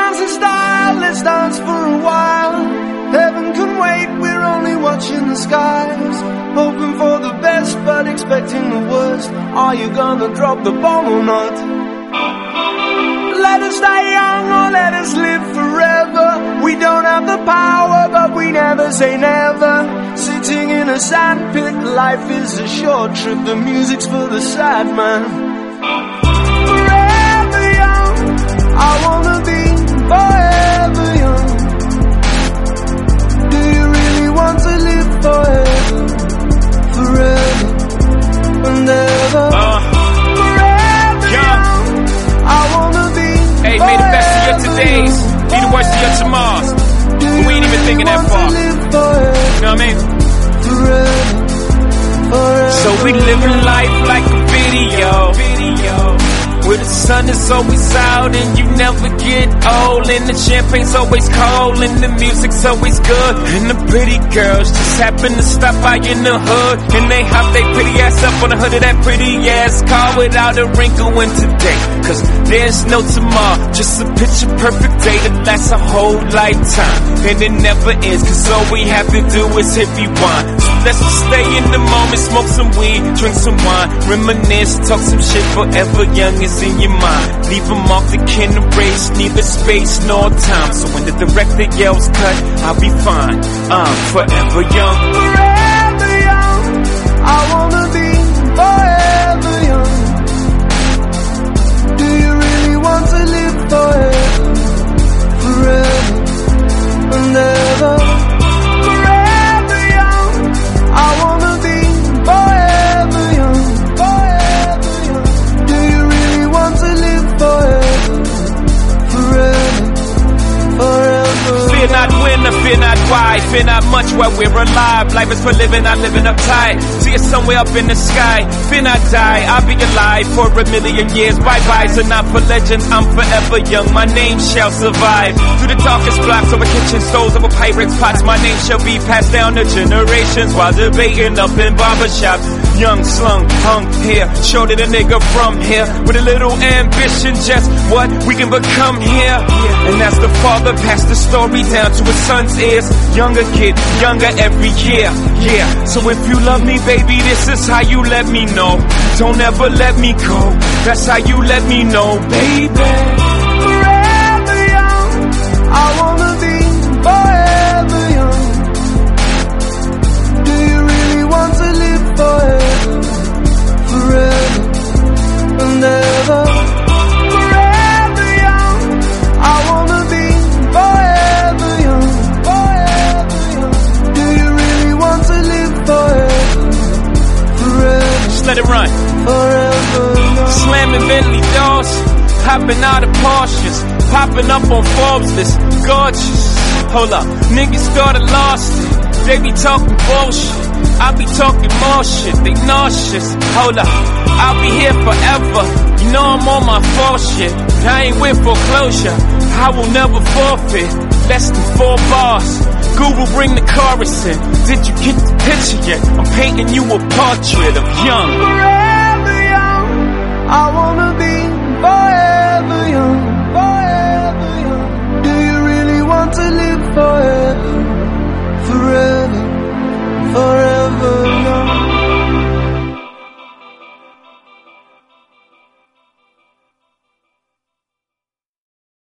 dance in style, let's dance for a while. Heaven can wait, we're only watching the skies. Hoping for the best, but expecting the worst. Are you gonna drop the bomb or not? Let us die young or let us live forever. We don't have the power, but we never say never. Sitting in a sandpit, life is a short trip. The music's for the sad man. Forever young, I wanna be forever young. Do you really want to live forever? Forever and ever. Forever young, I wanna be. Hey, may the best of your todays be the worst of your tomorrows. But we ain't even thinking that far. You know what I mean? So we living life like a video, where the sun is always out and you never get old, and the champagne's always cold and the music's always good, and the pretty girls just happen to stop by in the hood, and they hop their pretty ass up on the hood of that pretty ass car without a wrinkle in today. Cause there's no tomorrow, just a picture perfect day that lasts a whole lifetime, and it never ends, cause all we have to do is hit rewind. So let's just stay in the moment, smoke some weed, drink some wine, reminisce, talk some shit. Forever young is in your mind. Leave them off the can erase, neither space nor time. So when the director yells cut, I'll be fine. I'm forever young. Forever young, I wanna be forever young. Do you really want to live forever? Forever and ever. Forever young, I wanna be forever young. Forever young. Do you really want to live forever? Forever, forever. Fear not when or fear not why, fear not much while we're alive. Life is for living, not living uptight. See it somewhere up in the sky. Fear not die, I'll be alive for a million years. Bye-byes are not for legends, I'm forever young. My name shall survive. Through the darkest blocks, over kitchen stoves, over pirates' pots, my name shall be passed down to generations while debating up in barbershops. Young, slung, hung here, showed it a nigga from here with a little ambition, just what we can become here. And as the father passed the story down to his son's ears, younger kid, younger every year. Yeah, so if you love me, baby, this is how you let me know. Don't ever let me go, that's how you let me know, baby. Forever young, I wanna be forever young. Do you really want to live forever? Forever and ever. Forever young, I wanna be forever young. Forever young. Do you really want to live forever? Forever. Just let it run. Forever young. Slamming Bentley doors, hopping out of Porsches, popping up on Forbes list, gorgeous. Hold up, niggas started lost it. They be talking bullshit, I be talking more shit. They nauseous. Hold up, I'll be here forever. You know I'm on my full shit. I ain't with foreclosure, I will never forfeit. Less than 4 bars. Guru, bring the chorus in. Did you get the picture yet? I'm painting you a portrait of young. Forever young, I wanna